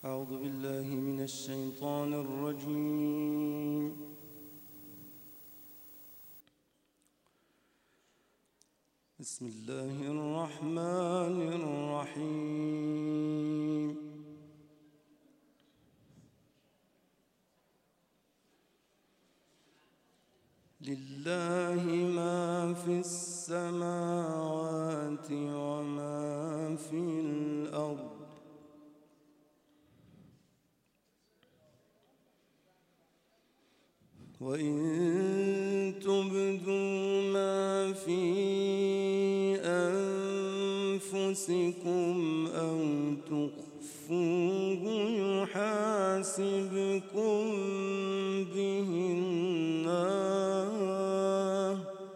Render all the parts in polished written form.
أعوذ بالله من الشيطان الرجيم. بسم الله الرحمن الرحيم. لله ما في السماوات وما في الأرض وإن تبدوا ما في أنفسكم أو تخفوه يحاسبكم به الله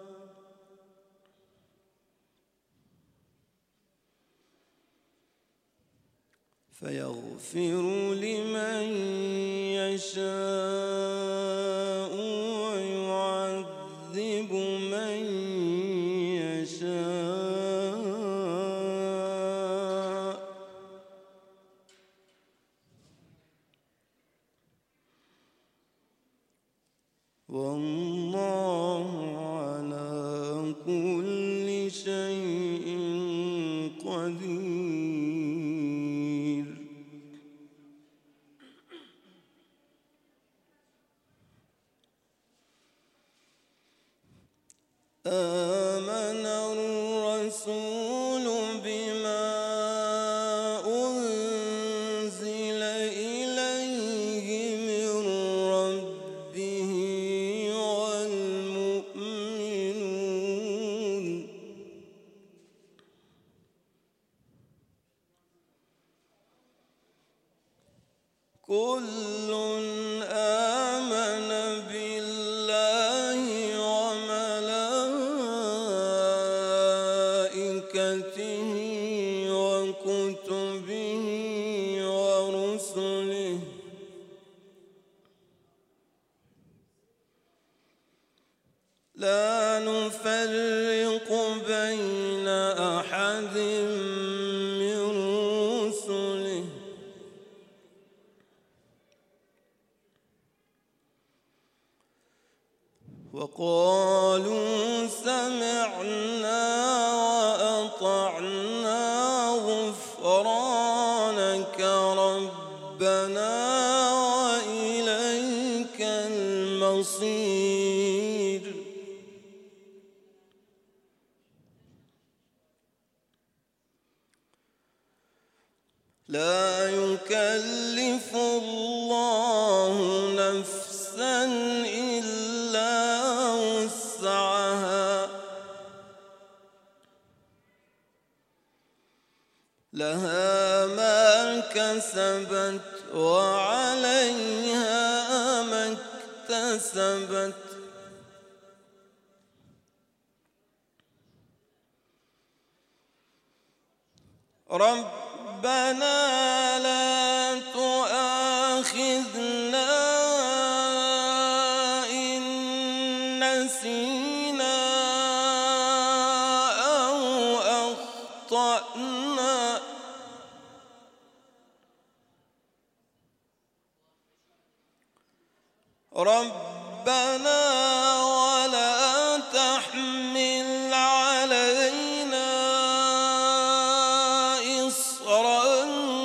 فيغفر لمن يشاء ويعذب من يشاء والله على كل شيء قدير. آمن الرسول بما أنزل إليه من ربه والمؤمنون كل آمن بالله وملائكته وكتبه ورسله لا نفرق بين أحد من رسله وقالوا سمعنا وأطعنا غفرانك ربنا وإليك المصير. لا يكلف الله نفسا إلا وسعها لها ما كسبت وعليها ما اكتسبت ربنا لا تؤاخذنا إن نسينا أو أخطأنا ربنا ولا تحمل علينا إصرا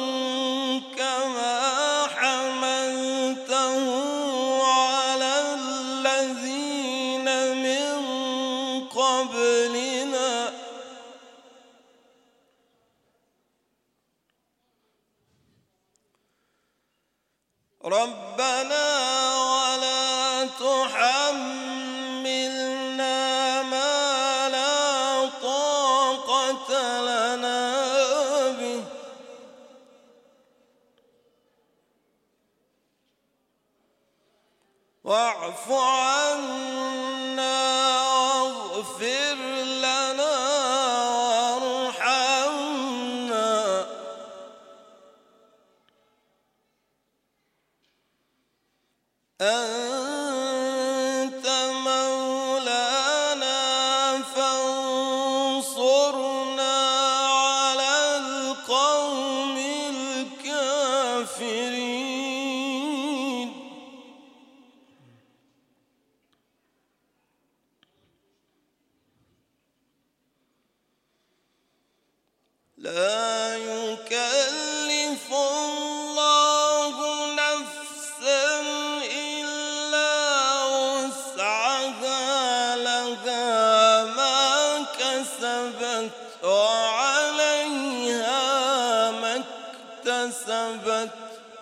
كما حملته على الذين من قبلنا ربنا ولا تحملنا ما لا طاقة لنا به واعف عنا واغفر لنا وارحمنا أنت مولانا فانصرنا على القوم الكافرين. الكافرين لا يكلف الله نفسا إلا وسعها لها ما كسبت وعليها ما اكتسبت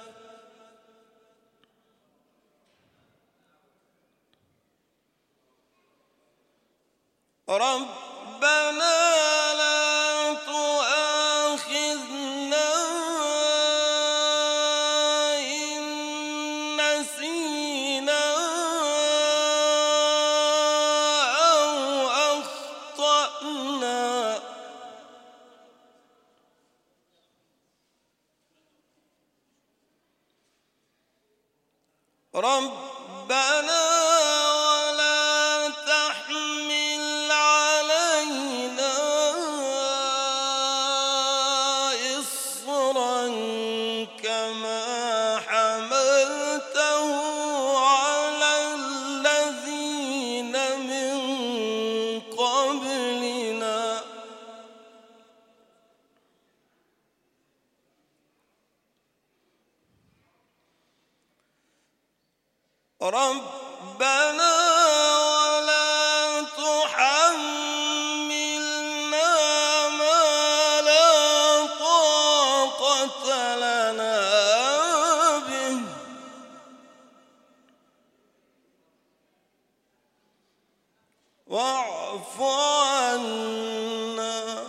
ربنا لا تؤاخذنا إن نسينا أو أخطأنا ربنا ولا تحمل علينا إصرا كما حملته على الذين من قبلنا ربنا ولا تحملنا ما لا طاقة لنا به واعف عنا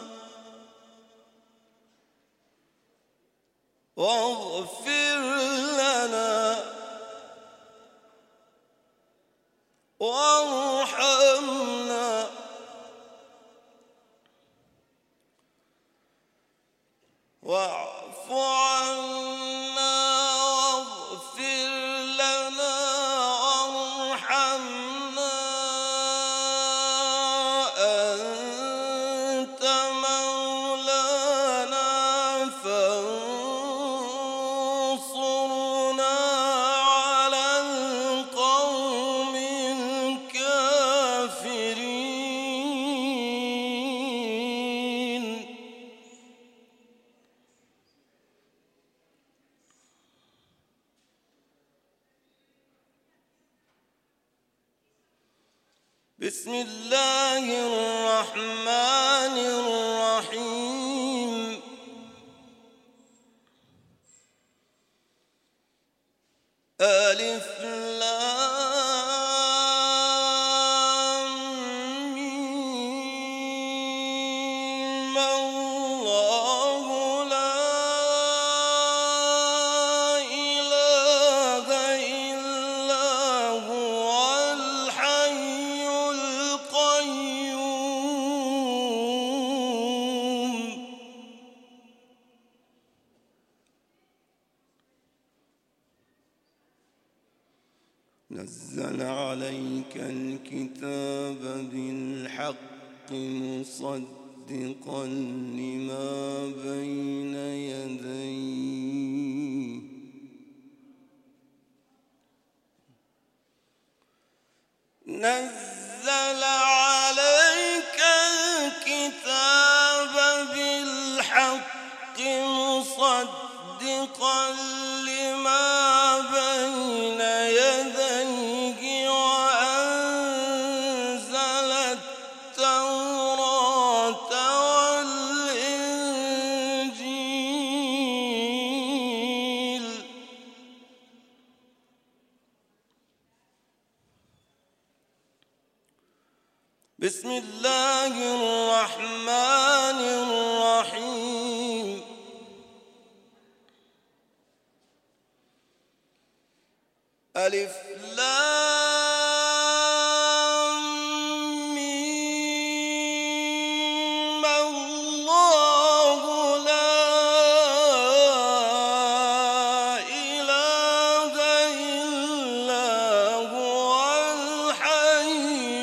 واغفر لنا وارحمنا واعف عنا واغفر لنا وارحمنا أنت مولانا فانصرنا على القوم الكافرين بسم الله الرحمن الرحيم ألف لام ميم الله لا إله إلا هو الحي القيوم نزل عليك الكتاب بالحق مصدقا لما بين يديه نزل عليك الكتاب بالحق مصدقا لما بين يديه وأنزل التوراة والإنجيل بسم الله الرحمن الرحيم ألف لام ميم الله لا إله إلا هو الحي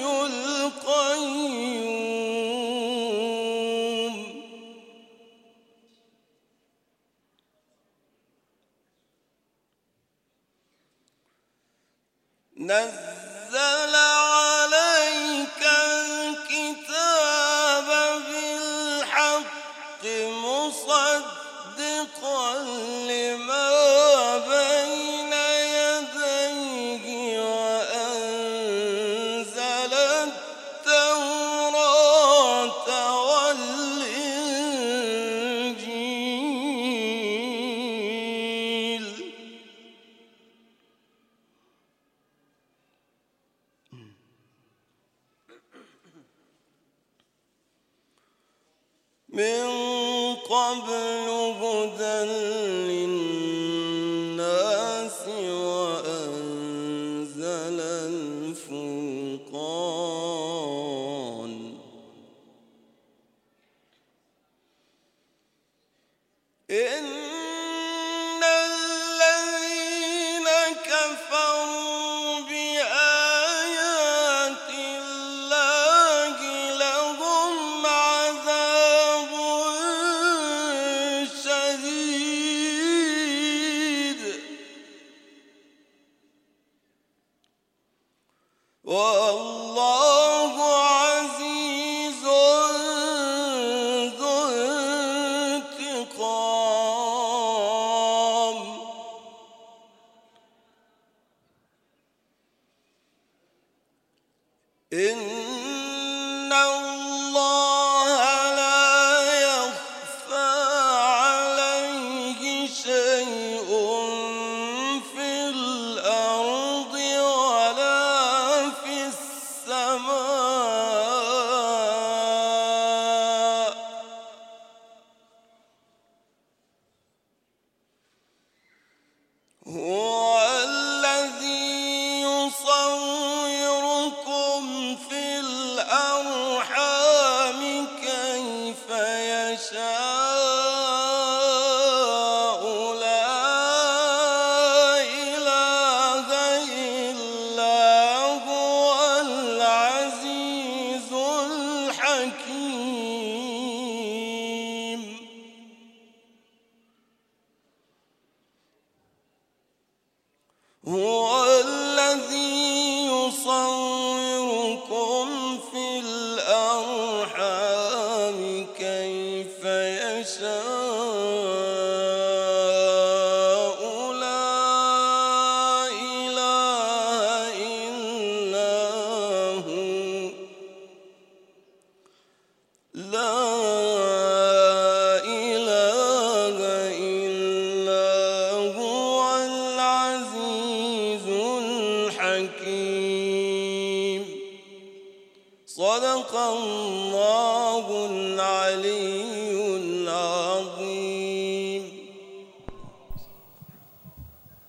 القيوم نزل عليك الكتاب بالحق مصدقا لما بين يديه وأنزل التوراة والإنجيل من قبل هدى للناس وأنزل الفرقان إن الذين كفروا بآيات الله لهم عذاب شديد والله عزيز ذو انتقام إن الله لا يخفى عليه شيء في الأرض ولا في السماء هو الذي يصوركم في الأرحام كيف يشاء لا إله إلا هو العزيز الحكيم هو الذي يصوركم في الأرحام كيف يشاء لا إله إلا هو لا إله إلا هو العزيز الحكيم صدق الله العلي العظيم.